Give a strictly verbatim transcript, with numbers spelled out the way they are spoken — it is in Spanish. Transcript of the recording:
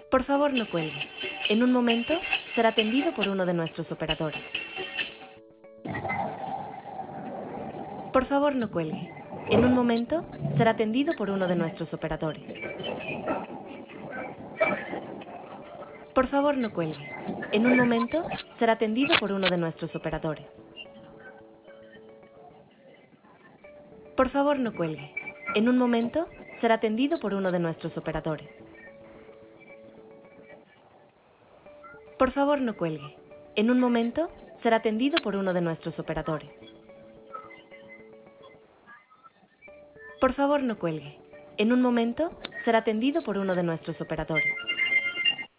Por favor, no cuelgue. En un momento será atendido por uno de nuestros operadores. Por favor, no cuelgue. En un momento será atendido por uno de nuestros operadores. Por favor, no cuelgue. En un momento será atendido por uno de nuestros operadores. Por favor, no cuelgue. En un momento será atendido por uno de nuestros operadores. Por favor, no cuelgue. En un momento será atendido por uno de nuestros operadores. Por favor, no cuelgue. En un momento será atendido por uno de nuestros operadores.